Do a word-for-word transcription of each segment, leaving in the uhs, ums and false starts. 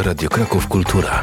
Radio Kraków Kultura.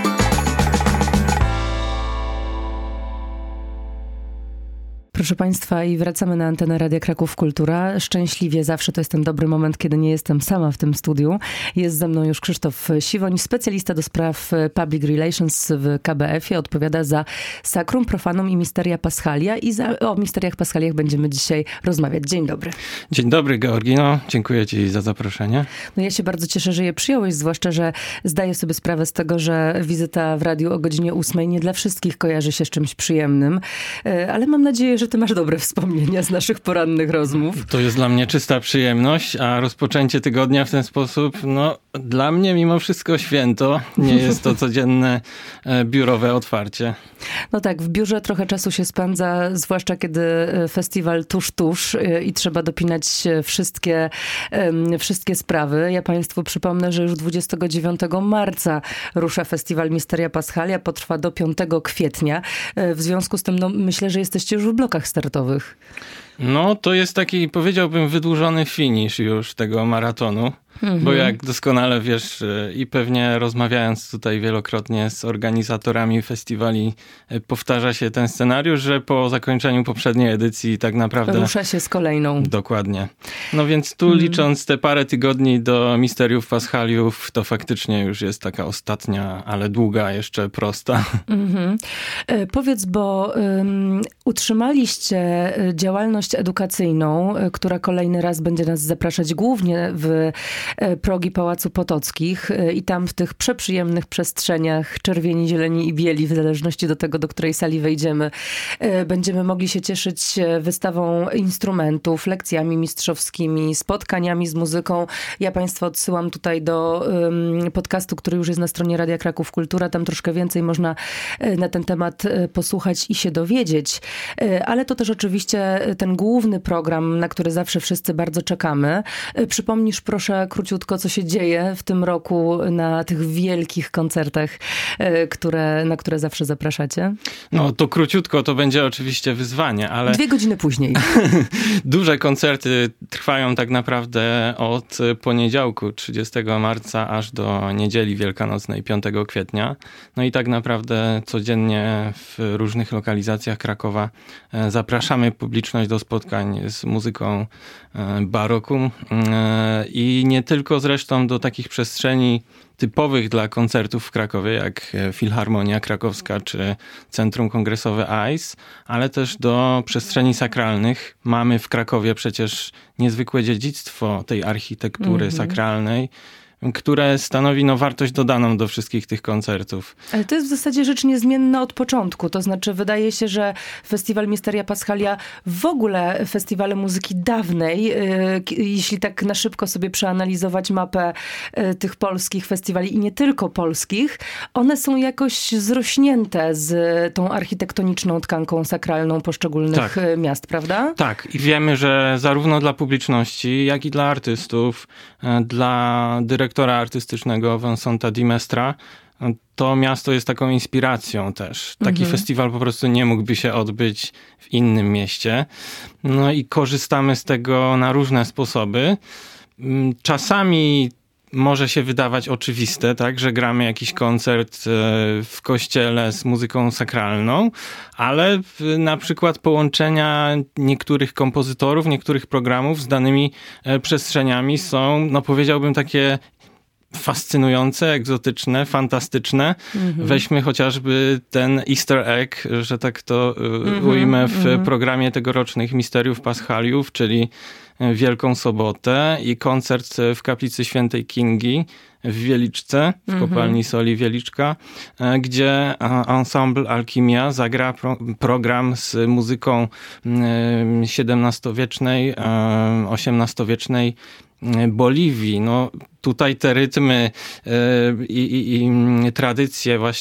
Proszę Państwa, i wracamy na antenę Radia Kraków Kultura. Szczęśliwie zawsze to jest ten dobry moment, kiedy nie jestem sama w tym studiu. Jest ze mną już Krzysztof Siwoń, specjalista do spraw Public Relations w K B F ie. Odpowiada za Sacrum, Profanum i Misteria Paschalia. I za, o Misteriach Paschaliach będziemy dzisiaj rozmawiać. Dzień dobry. Dzień dobry, Georgino. Dziękuję Ci za zaproszenie. No ja się bardzo cieszę, że je przyjąłeś, zwłaszcza, że zdaję sobie sprawę z tego, że wizyta w radiu o godzinie ósmej nie dla wszystkich kojarzy się z czymś przyjemnym. Ale mam nadzieję, że Ty masz dobre wspomnienia z naszych porannych rozmów. To jest dla mnie czysta przyjemność, a rozpoczęcie tygodnia w ten sposób, no dla mnie mimo wszystko święto. Nie jest to codzienne biurowe otwarcie. No tak, w biurze trochę czasu się spędza, zwłaszcza kiedy festiwal tuż, tuż i trzeba dopinać wszystkie, wszystkie sprawy. Ja Państwu przypomnę, że już dwudziestego dziewiątego marca rusza festiwal Misteria Paschalia, potrwa do piątego kwietnia. W związku z tym, no, myślę, że jesteście już w blokach startowych. No, to jest taki, powiedziałbym, wydłużony finisz już tego maratonu. Mhm. Bo jak doskonale wiesz i pewnie rozmawiając tutaj wielokrotnie z organizatorami festiwali, powtarza się ten scenariusz, że po zakończeniu poprzedniej edycji tak naprawdę... Rusza się z kolejną. Dokładnie. No więc tu mhm. licząc te parę tygodni do Misteriów Paschaliów, to faktycznie już jest taka ostatnia, ale długa, jeszcze prosta. Mhm. E, powiedz, bo um, utrzymaliście działalność edukacyjną, która kolejny raz będzie nas zapraszać głównie w progi Pałacu Potockich i tam w tych przeprzyjemnych przestrzeniach czerwieni, zieleni i bieli, w zależności do tego, do której sali wejdziemy, będziemy mogli się cieszyć wystawą instrumentów, lekcjami mistrzowskimi, spotkaniami z muzyką. Ja Państwa odsyłam tutaj do podcastu, który już jest na stronie Radia Kraków Kultura. Tam troszkę więcej można na ten temat posłuchać i się dowiedzieć. Ale to też oczywiście ten główny program, na który zawsze wszyscy bardzo czekamy. Przypomnisz proszę króciutko, co się dzieje w tym roku na tych wielkich koncertach, które, na które zawsze zapraszacie? No to króciutko, to będzie oczywiście wyzwanie, ale... Dwie godziny później. Duże koncerty trwają tak naprawdę od poniedziałku, trzydziestego marca, aż do niedzieli wielkanocnej, piątego kwietnia. No i tak naprawdę codziennie w różnych lokalizacjach Krakowa zapraszamy publiczność do spotkań z muzyką baroku i nie tylko zresztą do takich przestrzeni typowych dla koncertów w Krakowie, jak Filharmonia Krakowska czy Centrum Kongresowe A I S, ale też do przestrzeni sakralnych. Mamy w Krakowie przecież niezwykłe dziedzictwo tej architektury mm-hmm. sakralnej, które stanowi no, wartość dodaną do wszystkich tych koncertów. Ale to jest w zasadzie rzecz niezmienna od początku. To znaczy wydaje się, że festiwal Misteria Paschalia, w ogóle festiwale muzyki dawnej, yy, jeśli tak na szybko sobie przeanalizować mapę yy, tych polskich festiwali i nie tylko polskich, one są jakoś zrośnięte z tą architektoniczną tkanką sakralną poszczególnych tak. miast, prawda? Tak. I wiemy, że zarówno dla publiczności, jak i dla artystów, yy, dla dyrektorów dyrektora artystycznego Vincenta Di Mestra, to miasto jest taką inspiracją też. Taki mhm. festiwal po prostu nie mógłby się odbyć w innym mieście. No i korzystamy z tego na różne sposoby. Czasami może się wydawać oczywiste, tak, że gramy jakiś koncert w kościele z muzyką sakralną, ale na przykład połączenia niektórych kompozytorów, niektórych programów z danymi przestrzeniami są, no powiedziałbym, takie fascynujące, egzotyczne, fantastyczne. Mm-hmm. Weźmy chociażby ten Easter egg, że tak to mm-hmm, ujmę w mm-hmm. programie tegorocznych Misteriów Paschaliów, czyli Wielką Sobotę i koncert w Kaplicy Świętej Kingi w Wieliczce, w mm-hmm. kopalni soli Wieliczka, gdzie ensemble Alchimia zagra pro, program z muzyką siedemnastowiecznej, osiemnastowiecznej Boliwii. No tutaj te rytmy i, i, i tradycje właśnie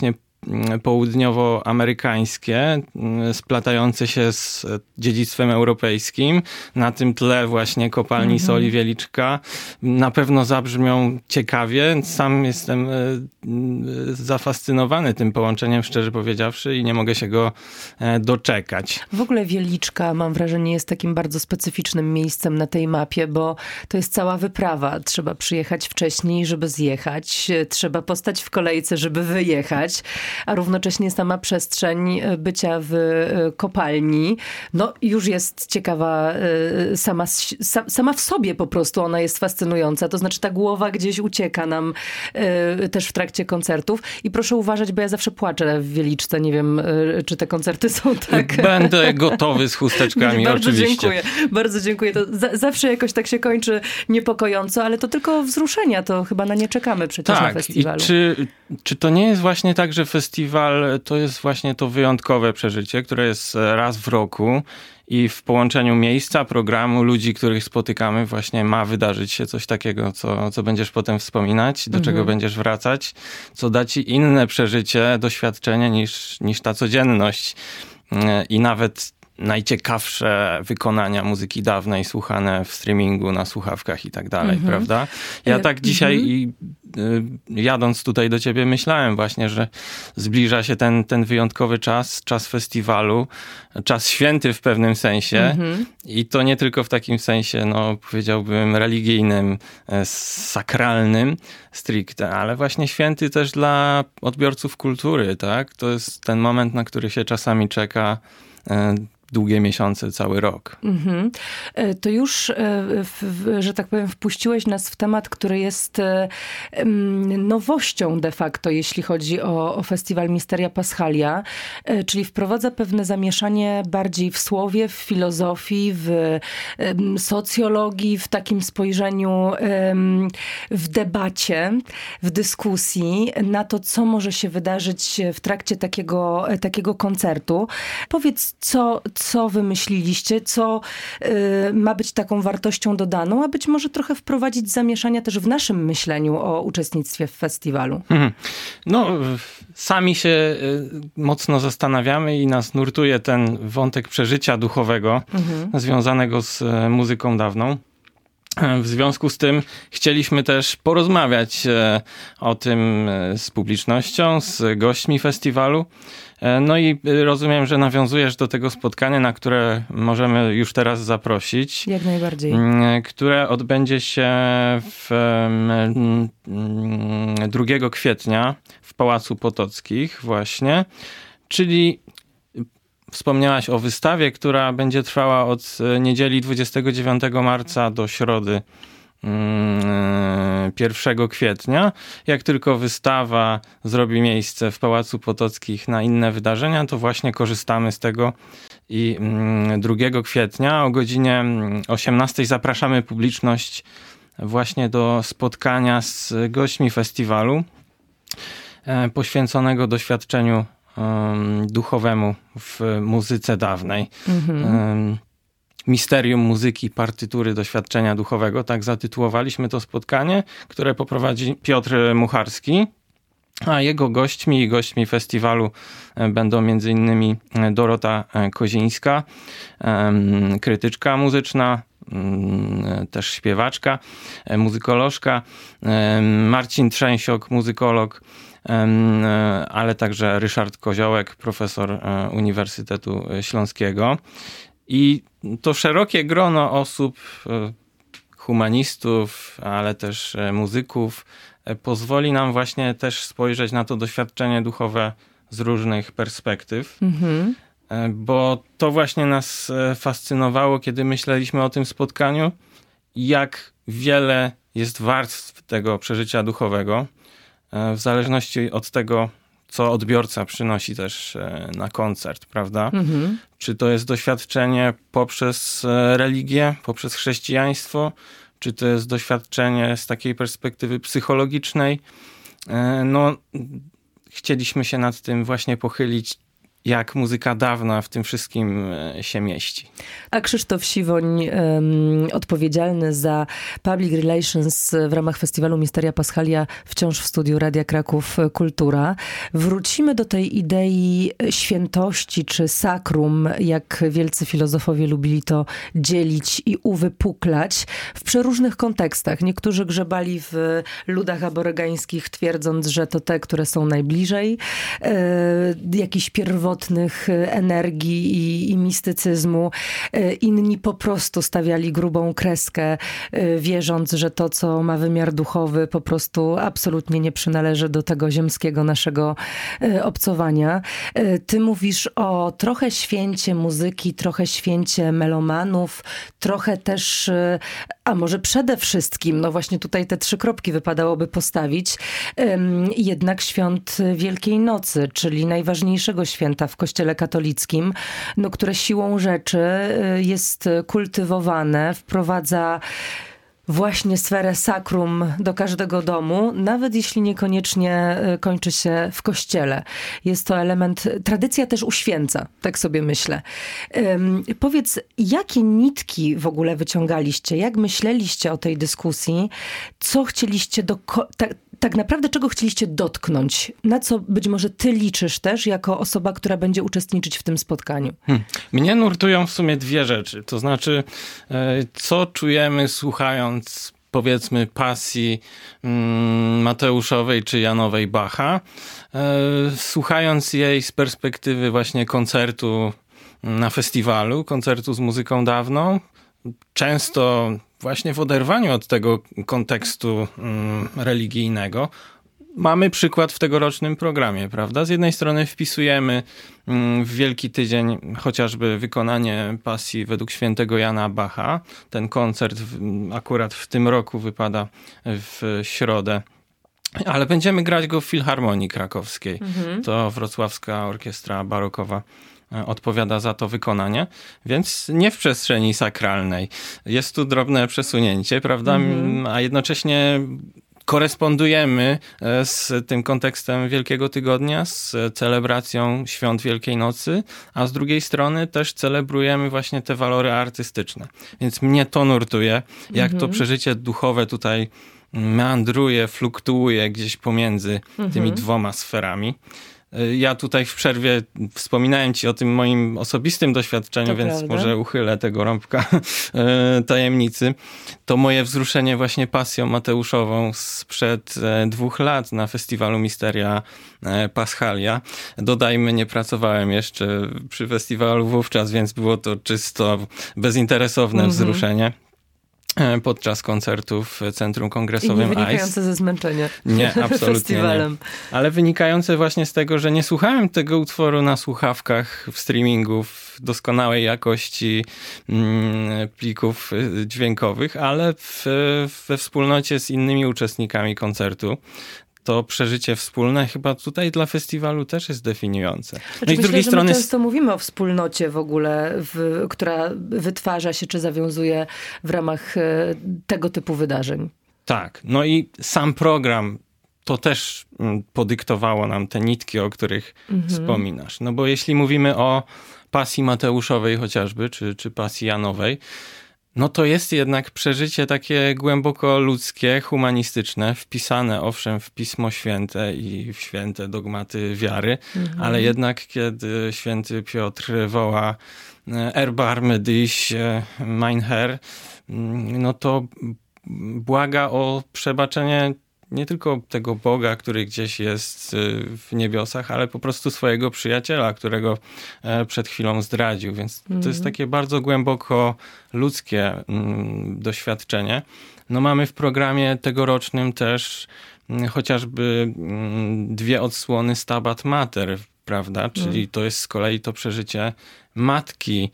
południowoamerykańskie, splatające się z dziedzictwem europejskim. Na tym tle właśnie kopalni mm-hmm. soli Wieliczka na pewno zabrzmią ciekawie. Sam jestem zafascynowany tym połączeniem, szczerze powiedziawszy, i nie mogę się go doczekać. W ogóle Wieliczka, mam wrażenie, jest takim bardzo specyficznym miejscem na tej mapie, bo to jest cała wyprawa. Trzeba przyjechać wcześniej, żeby zjechać. Trzeba postać w kolejce, żeby wyjechać. A równocześnie sama przestrzeń bycia w kopalni, no już jest ciekawa sama, sama w sobie po prostu. Ona jest fascynująca. To znaczy ta głowa gdzieś ucieka nam też w trakcie koncertów. I proszę uważać, bo ja zawsze płaczę w Wieliczce. Nie wiem, czy te koncerty są tak... Będę gotowy z chusteczkami, bardzo oczywiście. Dziękuję, bardzo dziękuję. To za, zawsze jakoś tak się kończy niepokojąco, ale to tylko wzruszenia. To chyba na nie czekamy przecież tak, na festiwalu. I czy, czy to nie jest właśnie tak, że festiwal to jest właśnie to wyjątkowe przeżycie, które jest raz w roku i w połączeniu miejsca, programu, ludzi, których spotykamy, właśnie ma wydarzyć się coś takiego, co, co będziesz potem wspominać, do mhm. czego będziesz wracać, co da ci inne przeżycie, doświadczenie niż, niż ta codzienność. I nawet najciekawsze wykonania muzyki dawnej słuchane w streamingu, na słuchawkach i tak dalej, mm-hmm. prawda? Ja tak dzisiaj mm-hmm. i y, jadąc tutaj do ciebie myślałem właśnie, że zbliża się ten, ten wyjątkowy czas, czas festiwalu, czas święty w pewnym sensie mm-hmm. i to nie tylko w takim sensie, no powiedziałbym religijnym, sakralnym stricte, ale właśnie święty też dla odbiorców kultury, tak? To jest ten moment, na który się czasami czeka długie miesiące, cały rok. Mm-hmm. To już, w, że tak powiem, wpuściłeś nas w temat, który jest nowością de facto, jeśli chodzi o, o festiwal Misteria Paschalia, czyli wprowadza pewne zamieszanie bardziej w słowie, w filozofii, w socjologii, w takim spojrzeniu, w debacie, w dyskusji na to, co może się wydarzyć w trakcie takiego, takiego koncertu. Powiedz, co co wymyśliliście, co y, ma być taką wartością dodaną, a być może trochę wprowadzić zamieszania też w naszym myśleniu o uczestnictwie w festiwalu. Mhm. No, sami się y, mocno zastanawiamy i nas nurtuje ten wątek przeżycia duchowego mhm. związanego z y, muzyką dawną. W związku z tym chcieliśmy też porozmawiać o tym z publicznością, z gośćmi festiwalu. No i rozumiem, że nawiązujesz do tego spotkania, na które możemy już teraz zaprosić. Jak najbardziej. Które odbędzie się w drugiego kwietnia w Pałacu Potockich właśnie, czyli wspomniałaś o wystawie, która będzie trwała od niedzieli dwudziestego dziewiątego marca do środy pierwszego kwietnia. Jak tylko wystawa zrobi miejsce w Pałacu Potockich na inne wydarzenia, to właśnie korzystamy z tego i drugiego kwietnia o godzinie osiemnastej zapraszamy publiczność właśnie do spotkania z gośćmi festiwalu poświęconego doświadczeniu duchowemu w muzyce dawnej. Mhm. Misterium muzyki, partytury doświadczenia duchowego. Tak zatytułowaliśmy to spotkanie, które poprowadzi Piotr Mucharski, a jego gośćmi i gośćmi festiwalu będą między innymi Dorota Kozińska, krytyczka muzyczna, też śpiewaczka, muzykolożka, Marcin Trzęsiok, muzykolog, ale także Ryszard Koziołek, profesor Uniwersytetu Śląskiego. I to szerokie grono osób, humanistów, ale też muzyków, pozwoli nam właśnie też spojrzeć na to doświadczenie duchowe z różnych perspektyw. Mhm. Bo to właśnie nas fascynowało, kiedy myśleliśmy o tym spotkaniu, jak wiele jest warstw tego przeżycia duchowego, w zależności od tego, co odbiorca przynosi też na koncert, prawda? Mhm. Czy to jest doświadczenie poprzez religię, poprzez chrześcijaństwo, czy to jest doświadczenie z takiej perspektywy psychologicznej? No, chcieliśmy się nad tym właśnie pochylić jak muzyka dawna w tym wszystkim się mieści. A Krzysztof Siwoń, um, odpowiedzialny za Public Relations w ramach festiwalu Misteria Paschalia, wciąż w studiu Radia Kraków Kultura. Wrócimy do tej idei świętości czy sakrum, jak wielcy filozofowie lubili to dzielić i uwypuklać w przeróżnych kontekstach. Niektórzy grzebali w ludach aborygańskich, twierdząc, że to te, które są najbliżej e, jakichś pierwotnych energii i, i mistycyzmu. E, inni po prostu stawiali grubą kreskę, e, wierząc, że to, co ma wymiar duchowy, po prostu absolutnie nie przynależy do tego ziemskiego naszego e, obcowania. E, ty mówisz o trochę święcie muzyki, trochę święcie melomanów, trochę też, e, a może przede wszystkim, no właśnie tutaj te trzy kropki wypadałoby postawić, e, jednak świąt Wielkiej Nocy, czyli najważniejszego święta w Kościele katolickim, no, które siłą rzeczy jest kultywowane, wprowadza właśnie sferę sakrum do każdego domu, nawet jeśli niekoniecznie kończy się w kościele. Jest to element, tradycja też uświęca, tak sobie myślę. Um, powiedz, jakie nitki w ogóle wyciągaliście? Jak myśleliście o tej dyskusji? Co chcieliście do... Tak, tak naprawdę czego chcieliście dotknąć? Na co być może ty liczysz też jako osoba, która będzie uczestniczyć w tym spotkaniu? Hmm. Mnie nurtują w sumie dwie rzeczy. To znaczy, co czujemy słuchając, powiedzmy, pasji Mateuszowej czy Janowej Bacha, słuchając jej z perspektywy właśnie koncertu na festiwalu, koncertu z muzyką dawną, często właśnie w oderwaniu od tego kontekstu mm, religijnego. Mamy przykład w tegorocznym programie, prawda? Z jednej strony wpisujemy mm, w Wielki Tydzień chociażby wykonanie pasji według świętego Jana Bacha. Ten koncert w, akurat w tym roku wypada w środę. Ale będziemy grać go w Filharmonii Krakowskiej. Mhm. To Wrocławska Orkiestra Barokowa odpowiada za to wykonanie, więc nie w przestrzeni sakralnej. Jest tu drobne przesunięcie, prawda? Mm-hmm. A jednocześnie korespondujemy z tym kontekstem Wielkiego Tygodnia, z celebracją Świąt Wielkiej Nocy, a z drugiej strony też celebrujemy właśnie te walory artystyczne. Więc mnie to nurtuje, jak mm-hmm. to przeżycie duchowe tutaj meandruje, fluktuuje gdzieś pomiędzy mm-hmm. tymi dwoma sferami. Ja tutaj w przerwie wspominałem ci o tym moim osobistym doświadczeniu, to więc prawda. Może uchylę tego rąbka tajemnicy. To moje wzruszenie właśnie pasją mateuszową sprzed dwóch lat na festiwalu Misteria Paschalia. Dodajmy, nie pracowałem jeszcze przy festiwalu wówczas, więc było to czysto bezinteresowne mm-hmm. wzruszenie. Podczas koncertów w Centrum Kongresowym I nie wynikające ice. Ze zmęczenia Nie, absolutnie nie. Ale wynikające właśnie z tego, że nie słuchałem tego utworu na słuchawkach w streamingu w doskonałej jakości mm, plików dźwiękowych, ale w, we wspólnocie z innymi uczestnikami koncertu. To przeżycie wspólne chyba tutaj dla festiwalu też jest definiujące. Znaczy, no i z myślę, drugiej że strony my często mówimy o wspólnocie w ogóle, w, która wytwarza się czy zawiązuje w ramach tego typu wydarzeń. Tak, no i sam program to też podyktowało nam te nitki, o których mhm. wspominasz. No bo jeśli mówimy o pasji Mateuszowej chociażby, czy, czy pasji Janowej, no to jest jednak przeżycie takie głęboko ludzkie, humanistyczne, wpisane owszem w Pismo Święte i w święte dogmaty wiary, mhm. ale jednak kiedy święty Piotr woła Erbarme dich, mein Herr, no to błaga o przebaczenie nie tylko tego Boga, który gdzieś jest w niebiosach, ale po prostu swojego przyjaciela, którego przed chwilą zdradził. Więc mm. to jest takie bardzo głęboko ludzkie mm, doświadczenie. No mamy w programie tegorocznym też mm, chociażby mm, dwie odsłony Stabat Mater, prawda? Czyli mm. to jest z kolei to przeżycie matki,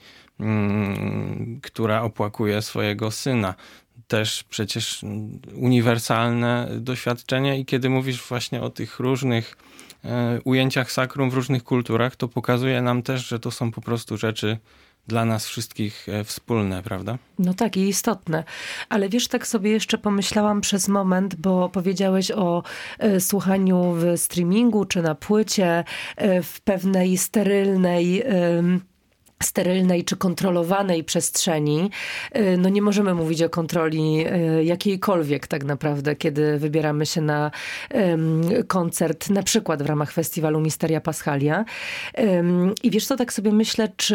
mm, która opłakuje swojego syna. Też przecież uniwersalne doświadczenie i kiedy mówisz właśnie o tych różnych e, ujęciach sakrum w różnych kulturach, to pokazuje nam też, że to są po prostu rzeczy dla nas wszystkich wspólne, prawda? No tak, i istotne. Ale wiesz, tak sobie jeszcze pomyślałam przez moment, bo powiedziałeś o e, słuchaniu w streamingu czy na płycie e, w pewnej sterylnej... E, sterylnej czy kontrolowanej przestrzeni. No nie możemy mówić o kontroli jakiejkolwiek tak naprawdę, kiedy wybieramy się na koncert, na przykład w ramach festiwalu Misteria Paschalia. I wiesz co, tak sobie myślę, czy...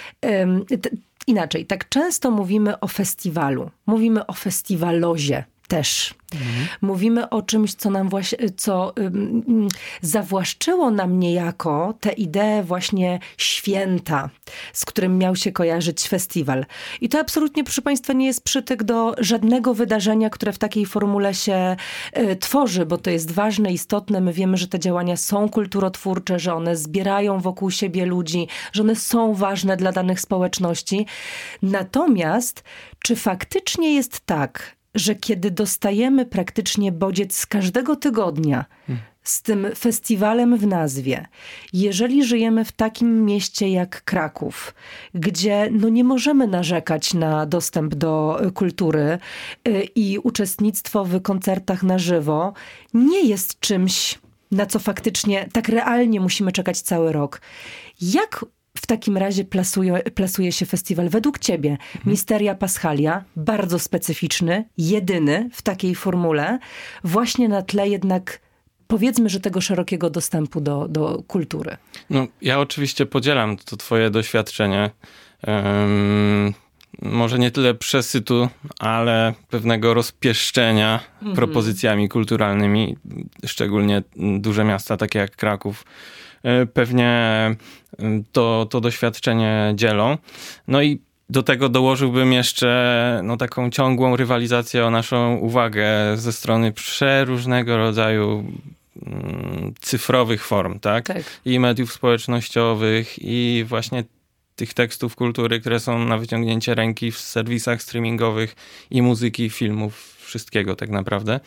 Inaczej, tak często mówimy o festiwalu. Mówimy o festiwalozie też. Mhm. Mówimy o czymś, co nam właśnie, co um, zawłaszczyło nam niejako tę ideę właśnie święta, z którym miał się kojarzyć festiwal. I to absolutnie, proszę Państwa, nie jest przytyk do żadnego wydarzenia, które w takiej formule się y, tworzy, bo to jest ważne, istotne. My wiemy, że te działania są kulturotwórcze, że one zbierają wokół siebie ludzi, że one są ważne dla danych społeczności. Natomiast, czy faktycznie jest tak, że kiedy dostajemy praktycznie bodziec z każdego tygodnia z tym festiwalem w nazwie, jeżeli żyjemy w takim mieście jak Kraków, gdzie no nie możemy narzekać na dostęp do kultury i uczestnictwo w koncertach na żywo nie jest czymś, na co faktycznie tak realnie musimy czekać cały rok. Jak w takim razie plasuje, plasuje się festiwal według ciebie? Mhm. Misteria Paschalia, bardzo specyficzny, jedyny w takiej formule, właśnie na tle jednak, powiedzmy, że tego szerokiego dostępu do, do kultury. No, ja oczywiście podzielam to twoje doświadczenie. Um, może nie tyle przesytu, ale pewnego rozpieszczenia mhm. propozycjami kulturalnymi, szczególnie duże miasta takie jak Kraków pewnie to, to doświadczenie dzielą. No i do tego dołożyłbym jeszcze no, taką ciągłą rywalizację o naszą uwagę ze strony przeróżnego rodzaju mm, cyfrowych form, tak? tak? I mediów społecznościowych, i właśnie tych tekstów kultury, które są na wyciągnięcie ręki w serwisach streamingowych, i muzyki, i filmów, wszystkiego tak naprawdę.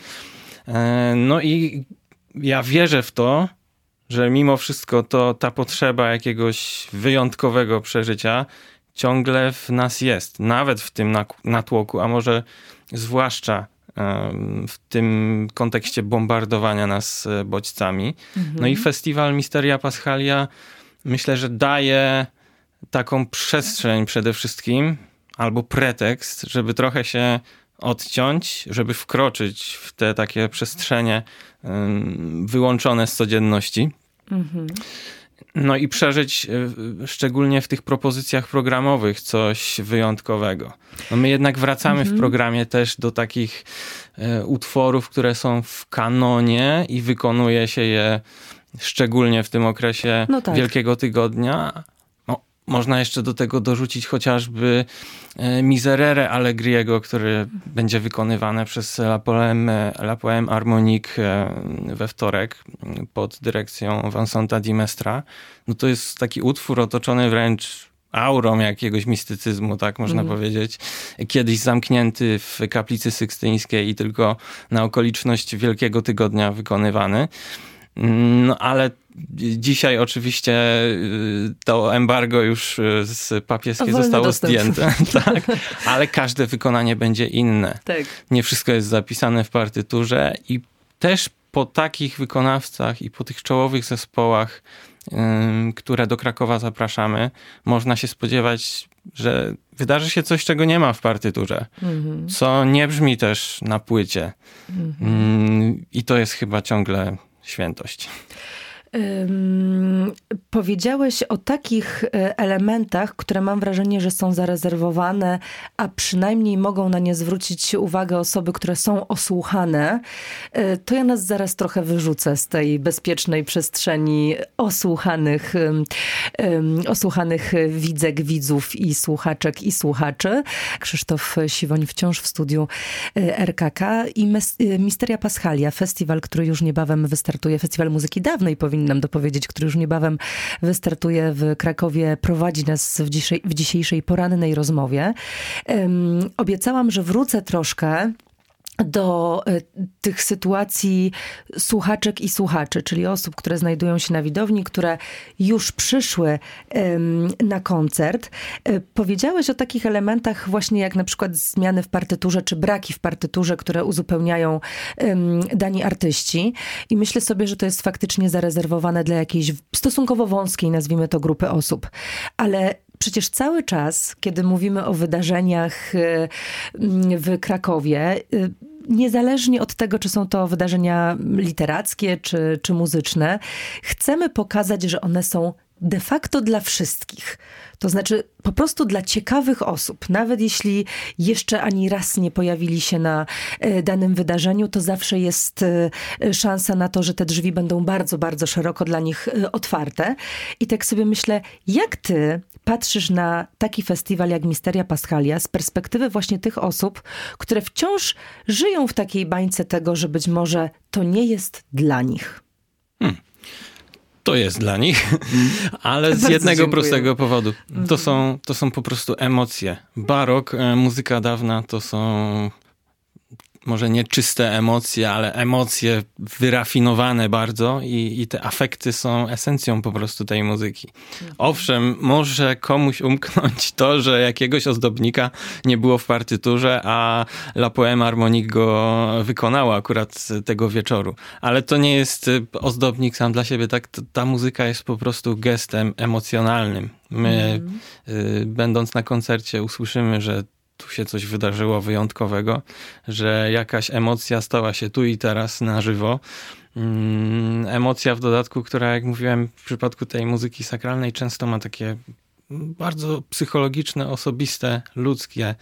No i ja wierzę w to, że mimo wszystko to ta potrzeba jakiegoś wyjątkowego przeżycia ciągle w nas jest. Nawet w tym natłoku, a może zwłaszcza w tym kontekście bombardowania nas bodźcami. Mhm. No i festiwal Misteria Paschalia myślę, że daje taką przestrzeń przede wszystkim, albo pretekst, żeby trochę się odciąć, żeby wkroczyć w te takie przestrzenie wyłączone z codzienności. Mhm. No i przeżyć szczególnie w tych propozycjach programowych coś wyjątkowego. No my jednak wracamy mhm. w programie też do takich e, utworów, które są w kanonie i wykonuje się je szczególnie w tym okresie no tak. Wielkiego Tygodnia. No, można jeszcze do tego dorzucić chociażby e, Miserere Allegriego, który będzie wykonywane przez La Poème, La Poème Harmonique e, we wtorek pod dyrekcją Vincenta Di Mestra. No to jest taki utwór otoczony wręcz aurą jakiegoś mistycyzmu, tak można mm. powiedzieć. Kiedyś zamknięty w kaplicy sykstyńskiej i tylko na okoliczność Wielkiego Tygodnia wykonywany. No ale dzisiaj oczywiście to embargo już z papieskie zostało dostęp. zdjęte. Tak, ale każde wykonanie będzie inne. Tak. Nie wszystko jest zapisane w partyturze i też po takich wykonawcach i po tych czołowych zespołach, które do Krakowa zapraszamy, można się spodziewać, że wydarzy się coś, czego nie ma w partyturze, mm-hmm. co nie brzmi też na płycie. Mm-hmm. I to jest chyba ciągle świętość. Um, powiedziałeś o takich elementach, które mam wrażenie, że są zarezerwowane, a przynajmniej mogą na nie zwrócić uwagę osoby, które są osłuchane. To ja nas zaraz trochę wyrzucę z tej bezpiecznej przestrzeni osłuchanych, um, osłuchanych widzek, widzów i słuchaczek i słuchaczy. Krzysztof Siwoń wciąż w studiu R K K i Mes- Misteria Paschalia, festiwal, który już niebawem wystartuje, festiwal muzyki dawnej powinien nam dopowiedzieć, który już niebawem wystartuje w Krakowie, prowadzi nas w, dzisiaj, w dzisiejszej porannej rozmowie. Um, obiecałam, że wrócę troszkę do y, tych sytuacji słuchaczek i słuchaczy, czyli osób, które znajdują się na widowni, które już przyszły ym, na koncert. Y, powiedziałeś o takich elementach właśnie jak na przykład zmiany w partyturze, czy braki w partyturze, które uzupełniają ym, dani artyści. I myślę sobie, że to jest faktycznie zarezerwowane dla jakiejś stosunkowo wąskiej, nazwijmy to, grupy osób. Ale przecież cały czas, kiedy mówimy o wydarzeniach w Krakowie, niezależnie od tego, czy są to wydarzenia literackie, czy, czy muzyczne, chcemy pokazać, że one są de facto dla wszystkich. To znaczy po prostu dla ciekawych osób. Nawet jeśli jeszcze ani raz nie pojawili się na danym wydarzeniu, to zawsze jest szansa na to, że te drzwi będą bardzo, bardzo szeroko dla nich otwarte. I tak sobie myślę, jak ty patrzysz na taki festiwal jak Misteria Paschalia z perspektywy właśnie tych osób, które wciąż żyją w takiej bańce tego, że być może to nie jest dla nich. Hmm. To jest dla nich, ale z Bardzo jednego dziękuję. prostego powodu. To są, to są po prostu emocje. Barok, muzyka dawna to są może nie czyste emocje, ale emocje wyrafinowane bardzo i, i te afekty są esencją po prostu tej muzyki. Owszem, może komuś umknąć to, że jakiegoś ozdobnika nie było w partyturze, a La Poème Harmonique go wykonała akurat tego wieczoru. Ale to nie jest ozdobnik sam dla siebie, tak? Ta muzyka jest po prostu gestem emocjonalnym. My, mm. y, będąc na koncercie, usłyszymy, że tu się coś wydarzyło wyjątkowego, że jakaś emocja stała się tu i teraz na żywo. Mm, emocja w dodatku, która, jak mówiłem, w przypadku tej muzyki sakralnej często ma takie bardzo psychologiczne, osobiste, ludzkie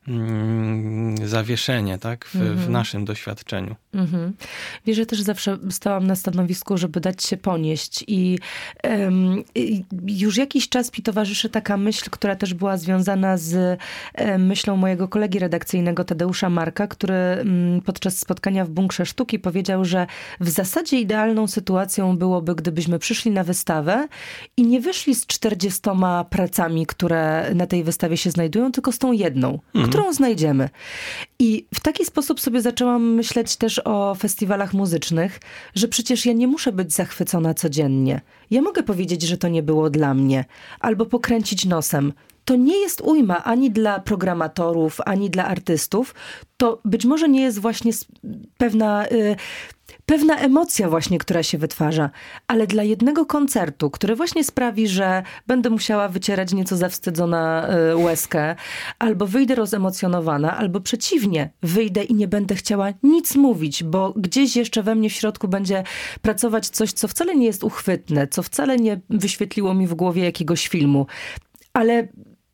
mm, zawieszenie, tak? W, mm-hmm. w naszym doświadczeniu. Mm-hmm. Wiesz, ja też zawsze stałam na stanowisku, żeby dać się ponieść i um, już jakiś czas mi towarzyszy taka myśl, która też była związana z um, myślą mojego kolegi redakcyjnego Tadeusza Marka, który um, podczas spotkania w Bunkrze Sztuki powiedział, że w zasadzie idealną sytuacją byłoby, gdybyśmy przyszli na wystawę i nie wyszli z czterdziestoma pracami, które na tej wystawie się znajdują, tylko z tą jedną, mm. którą znajdziemy. I w taki sposób sobie zaczęłam myśleć też o festiwalach muzycznych, że przecież ja nie muszę być zachwycona codziennie. Ja mogę powiedzieć, że to nie było dla mnie. Albo pokręcić nosem. To nie jest ujma ani dla programatorów, ani dla artystów. To być może nie jest właśnie pewna... Yy, Pewna emocja właśnie, która się wytwarza, ale dla jednego koncertu, który właśnie sprawi, że będę musiała wycierać nieco zawstydzona y, łezkę, albo wyjdę rozemocjonowana, albo przeciwnie, wyjdę i nie będę chciała nic mówić, bo gdzieś jeszcze we mnie w środku będzie pracować coś, co wcale nie jest uchwytne, co wcale nie wyświetliło mi w głowie jakiegoś filmu, ale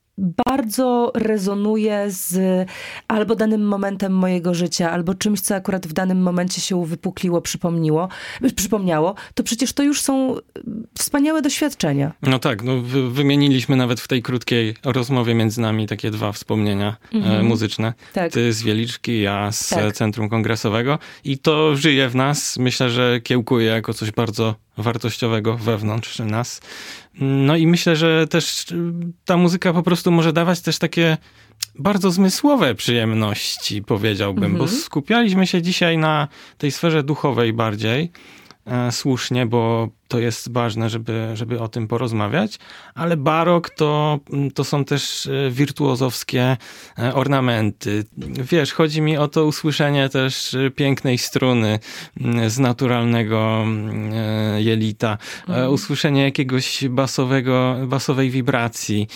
bardzo rezonuje z albo danym momentem mojego życia, albo czymś, co akurat w danym momencie się uwypukliło, przypomniło, przypomniało, to przecież to już są wspaniałe doświadczenia. No tak, no wy, wymieniliśmy nawet w tej krótkiej rozmowie między nami takie dwa wspomnienia mhm. e, muzyczne. Tak. Ty z Wieliczki, ja z tak. Centrum Kongresowego i to żyje w nas. Myślę, że kiełkuje jako coś bardzo wartościowego wewnątrz nas. No i myślę, że też ta muzyka po prostu może dawać też takie bardzo zmysłowe przyjemności, powiedziałbym, mhm. bo skupialiśmy się dzisiaj na tej sferze duchowej bardziej, e, słusznie, bo to jest ważne, żeby, żeby o tym porozmawiać, ale barok to, to są też wirtuozowskie ornamenty. Wiesz, chodzi mi o to usłyszenie też pięknej struny z naturalnego jelita, mm. usłyszenie jakiegoś basowego, basowej wibracji,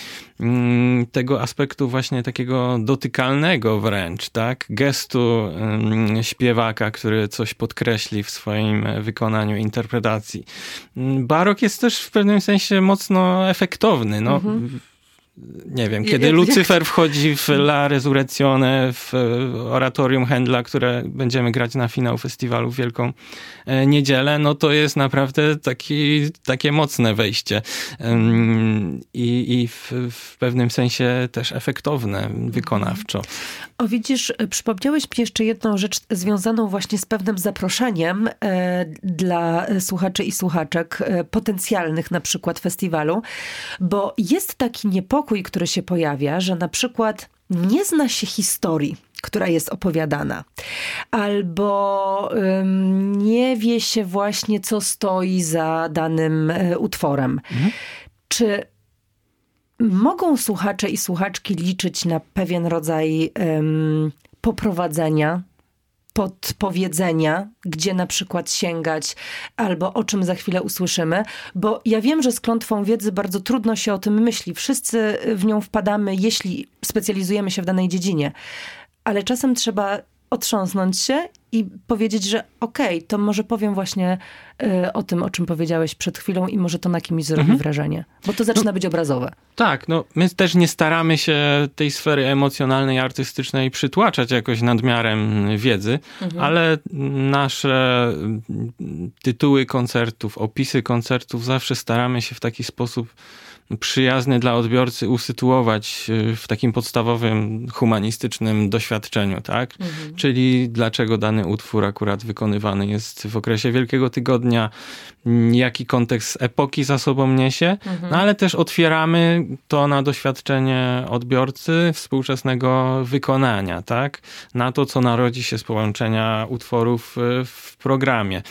tego aspektu właśnie takiego dotykalnego wręcz, tak? Gestu śpiewaka, który coś podkreśli w swoim wykonaniu, interpretacji. Barok jest też w pewnym sensie mocno efektowny. No, mhm. Nie wiem, kiedy jak, Lucyfer jak... wchodzi w La Resurrezione, w oratorium Händla, które będziemy grać na finał festiwalu w Wielką Niedzielę, no to jest naprawdę taki, takie mocne wejście i, i w, w pewnym sensie też efektowne wykonawczo. O widzisz, przypomniałeś mi jeszcze jedną rzecz związaną właśnie z pewnym zaproszeniem e, dla słuchaczy i słuchaczek e, potencjalnych na przykład festiwalu, bo jest taki niepokój, który się pojawia, że na przykład nie zna się historii która jest opowiadana. Albo ym, nie wie się właśnie, co stoi za danym y, utworem. Mhm. Czy mogą słuchacze i słuchaczki liczyć na pewien rodzaj ym, poprowadzenia, podpowiedzenia, gdzie na przykład sięgać, albo o czym za chwilę usłyszymy? Bo ja wiem, że z klątwą wiedzy bardzo trudno się o tym myśli. Wszyscy w nią wpadamy, jeśli specjalizujemy się w danej dziedzinie. Ale czasem trzeba otrząsnąć się i powiedzieć, że okej, okay, to może powiem właśnie y, o tym, o czym powiedziałeś przed chwilą i może to na kimś zrobi mhm. wrażenie. Bo to zaczyna no, być obrazowe. Tak, no my też nie staramy się tej sfery emocjonalnej, artystycznej przytłaczać jakoś nadmiarem wiedzy, mhm. ale nasze tytuły koncertów, opisy koncertów zawsze staramy się w taki sposób przyjazny dla odbiorcy usytuować w takim podstawowym, humanistycznym doświadczeniu, tak? Mhm. Czyli dlaczego dany utwór akurat wykonywany jest w okresie Wielkiego Tygodnia, jaki kontekst epoki za sobą niesie, mhm. no ale też otwieramy to na doświadczenie odbiorcy współczesnego wykonania, tak? Na to, co narodzi się z połączenia utworów w programie.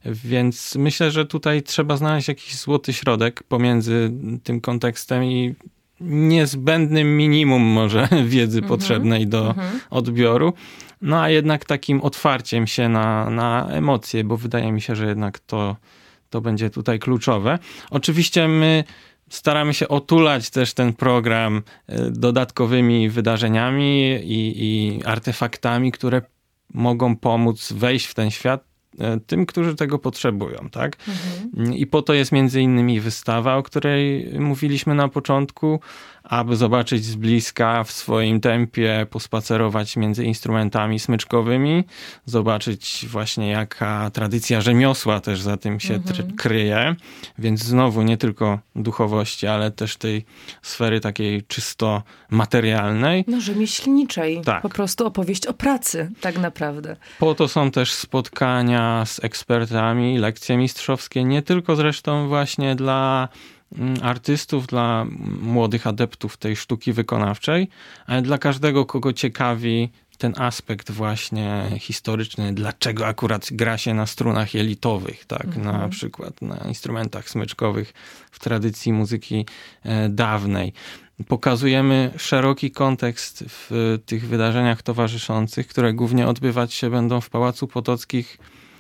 Więc myślę, że tutaj trzeba znaleźć jakiś złoty środek pomiędzy tym kontekstem i niezbędnym minimum może wiedzy mm-hmm. potrzebnej do mm-hmm. odbioru, no a jednak takim otwarciem się na, na emocje, bo wydaje mi się, że jednak to, to będzie tutaj kluczowe. Oczywiście my staramy się otulać też ten program dodatkowymi wydarzeniami i, i artefaktami, które mogą pomóc wejść w ten świat tym, którzy tego potrzebują, tak? Mhm. I po to jest między innymi wystawa, o której mówiliśmy na początku, aby zobaczyć z bliska w swoim tempie, pospacerować między instrumentami smyczkowymi, zobaczyć właśnie jaka tradycja rzemiosła też za tym się mhm. kryje, więc znowu nie tylko duchowości, ale też tej sfery takiej czysto materialnej. No rzemieślniczej, tak. Po prostu opowieść o pracy, tak naprawdę. Po to są też spotkania z ekspertami, lekcje mistrzowskie, nie tylko zresztą właśnie dla artystów, dla młodych adeptów tej sztuki wykonawczej, ale dla każdego, kogo ciekawi ten aspekt właśnie historyczny, dlaczego akurat gra się na strunach jelitowych, tak, mhm. na przykład na instrumentach smyczkowych w tradycji muzyki dawnej. Pokazujemy szeroki kontekst w tych wydarzeniach towarzyszących, które głównie odbywać się będą w Pałacu Potockich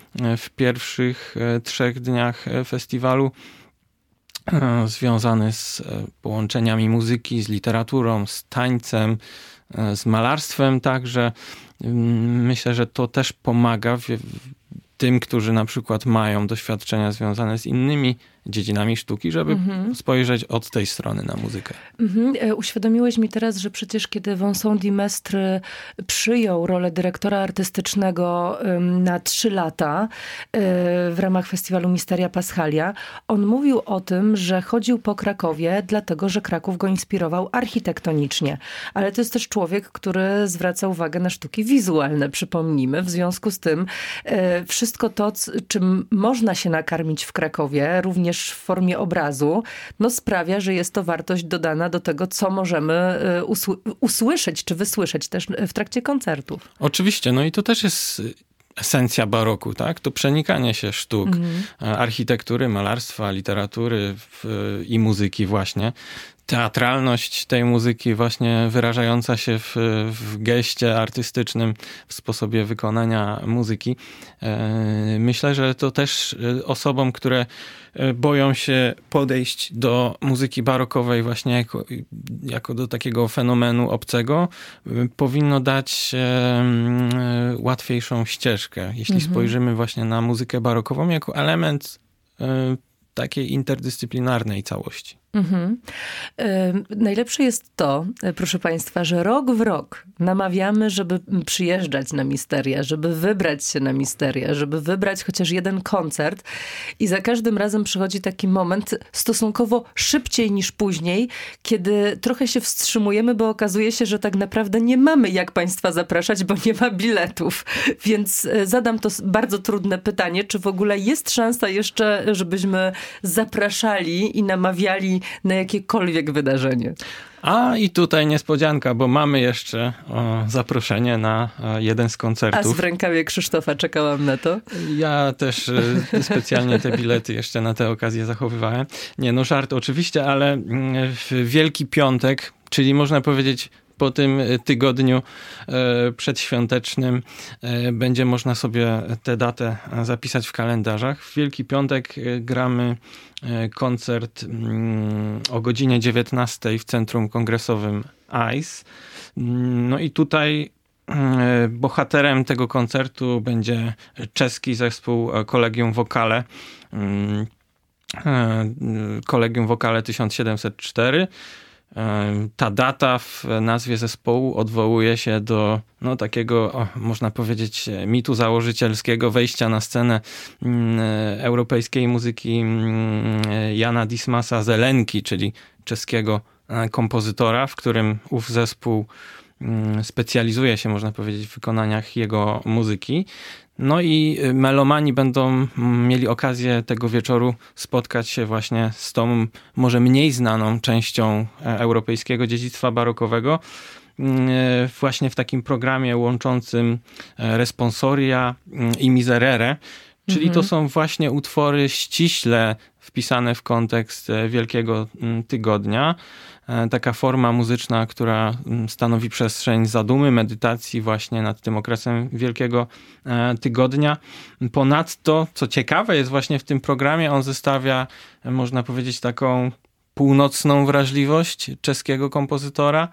w pierwszych trzech dniach festiwalu, związany z połączeniami muzyki, z literaturą, z tańcem, z malarstwem także. Myślę, że to też pomaga w, w tym, którzy na przykład mają doświadczenia związane z innymi dziedzinami sztuki, żeby mhm. spojrzeć od tej strony na muzykę. Mhm. Uświadomiłeś mi teraz, że przecież kiedy Vincent Dimestre przyjął rolę dyrektora artystycznego na trzy lata w ramach festiwalu Misteria Paschalia, on mówił o tym, że chodził po Krakowie, dlatego że Kraków go inspirował architektonicznie. Ale to jest też człowiek, który zwraca uwagę na sztuki wizualne, przypomnijmy. W związku z tym wszystko to, czym można się nakarmić w Krakowie, również w formie obrazu, no sprawia, że jest to wartość dodana do tego, co możemy usły- usłyszeć, czy wysłyszeć też w trakcie koncertów. Oczywiście, no i to też jest esencja baroku, tak? To przenikanie się sztuk, mhm. architektury, malarstwa, literatury w, i muzyki właśnie. Teatralność tej muzyki właśnie wyrażająca się w, w geście artystycznym, w sposobie wykonania muzyki. Myślę, że to też osobom, które boją się podejść do muzyki barokowej właśnie jako, jako do takiego fenomenu obcego, powinno dać łatwiejszą ścieżkę. Jeśli mhm. spojrzymy właśnie na muzykę barokową jako element takiej interdyscyplinarnej całości. Mhm. Yy, najlepsze jest to, proszę Państwa, że rok w rok namawiamy, żeby przyjeżdżać na Misteria, żeby wybrać się na Misteria, żeby wybrać chociaż jeden koncert i za każdym razem przychodzi taki moment stosunkowo szybciej niż później, kiedy trochę się wstrzymujemy, bo okazuje się, że tak naprawdę nie mamy jak Państwa zapraszać, bo nie ma biletów. Więc zadam to bardzo trudne pytanie, czy w ogóle jest szansa jeszcze, żebyśmy zapraszali i namawiali na jakiekolwiek wydarzenie? A i tutaj niespodzianka, bo mamy jeszcze o, zaproszenie na o, jeden z koncertów. A z w rękawie Krzysztofa czekałam na to. Ja też y, specjalnie te bilety jeszcze na tę okazję zachowywałem. Nie, no żart oczywiście, ale w Wielki Piątek, czyli można powiedzieć po tym tygodniu e, przedświątecznym e, będzie można sobie tę datę zapisać w kalendarzach. W Wielki Piątek e, gramy e, koncert mm, o godzinie dziewiętnastej w Centrum Kongresowym ice. No i tutaj e, bohaterem tego koncertu będzie czeski zespół Collegium Vocale. Mm, e, Collegium Vocale tysiąc siedemset cztery. Ta data w nazwie zespołu odwołuje się do no, takiego, o, można powiedzieć, mitu założycielskiego wejścia na scenę mm, europejskiej muzyki mm, Jana Dismasa Zelenki, czyli czeskiego kompozytora, w którym ów zespół mm, specjalizuje się, można powiedzieć, w wykonaniach jego muzyki. No i melomani będą mieli okazję tego wieczoru spotkać się właśnie z tą może mniej znaną częścią europejskiego dziedzictwa barokowego, właśnie w takim programie łączącym responsoria i miserere, czyli to są właśnie utwory ściśle wpisane w kontekst Wielkiego Tygodnia. Taka forma muzyczna, która stanowi przestrzeń zadumy, medytacji właśnie nad tym okresem Wielkiego Tygodnia. Ponadto, co ciekawe jest właśnie w tym programie, on zestawia, można powiedzieć, taką północną wrażliwość czeskiego kompozytora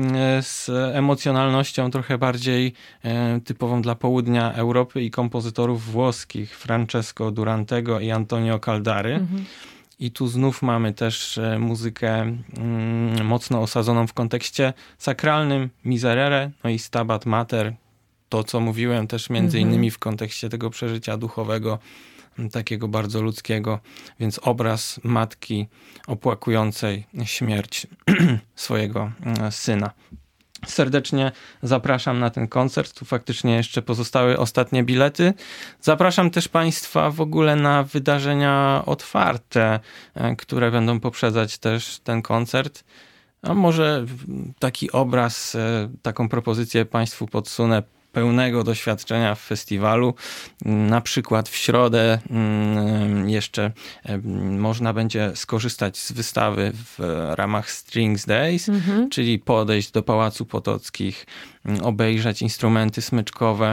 z emocjonalnością trochę bardziej typową dla południa Europy i kompozytorów włoskich, Francesco Durantego i Antonio Caldary. Mhm. I tu znów mamy też muzykę mm, mocno osadzoną w kontekście sakralnym, miserere, no i Stabat Mater. To, co mówiłem też między mm-hmm. innymi w kontekście tego przeżycia duchowego, takiego bardzo ludzkiego. Więc obraz matki opłakującej śmierć swojego syna. Serdecznie zapraszam na ten koncert. Tu faktycznie jeszcze pozostały ostatnie bilety. Zapraszam też Państwa w ogóle na wydarzenia otwarte, które będą poprzedzać też ten koncert. A może taki obraz, taką propozycję Państwu podsunę pełnego doświadczenia w festiwalu. Na przykład w środę jeszcze można będzie skorzystać z wystawy w ramach Strings Days, mhm. czyli podejść do Pałacu Potockich, obejrzeć instrumenty smyczkowe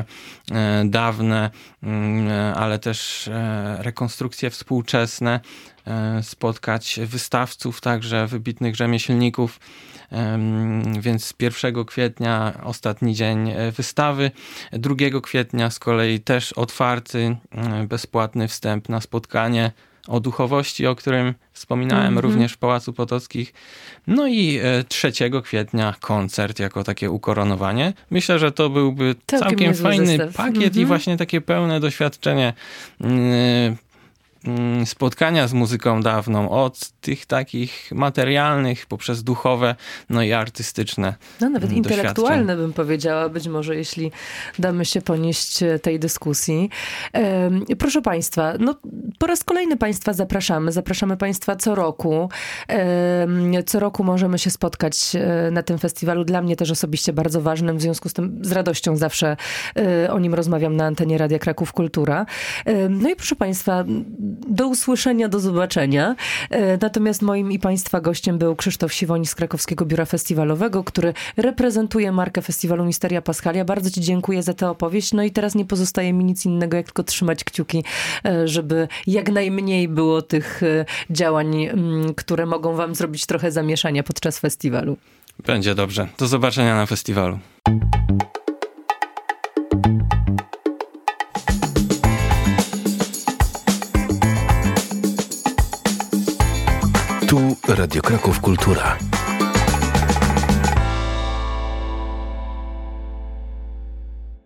dawne, ale też rekonstrukcje współczesne, spotkać wystawców, także wybitnych rzemieślników. Więc pierwszego kwietnia ostatni dzień wystawy, drugiego kwietnia z kolei też otwarty, bezpłatny wstęp na spotkanie o duchowości, o którym wspominałem mm-hmm. również w Pałacu Potockich. No i trzeciego kwietnia koncert jako takie ukoronowanie. Myślę, że to byłby całkiem, całkiem fajny zestaw. pakiet mm-hmm. i właśnie takie pełne doświadczenie yy, spotkania z muzyką dawną, od tych takich materialnych, poprzez duchowe, no i artystyczne. No nawet intelektualne bym powiedziała, być może jeśli damy się ponieść tej dyskusji. E, proszę Państwa, no po raz kolejny Państwa zapraszamy. Zapraszamy Państwa co roku. E, co roku możemy się spotkać na tym festiwalu. Dla mnie też osobiście bardzo ważnym, w związku z tym z radością zawsze e, o nim rozmawiam na antenie Radia Kraków Kultura. E, no i proszę Państwa, do usłyszenia, do zobaczenia. Natomiast moim i Państwa gościem był Krzysztof Siwoń z Krakowskiego Biura Festiwalowego, który reprezentuje markę festiwalu Misteria Paschalia. Bardzo Ci dziękuję za tę opowieść. No i teraz nie pozostaje mi nic innego, jak tylko trzymać kciuki, żeby jak najmniej było tych działań, które mogą Wam zrobić trochę zamieszania podczas festiwalu. Będzie dobrze. Do zobaczenia na festiwalu. Tu Radio Kraków Kultura.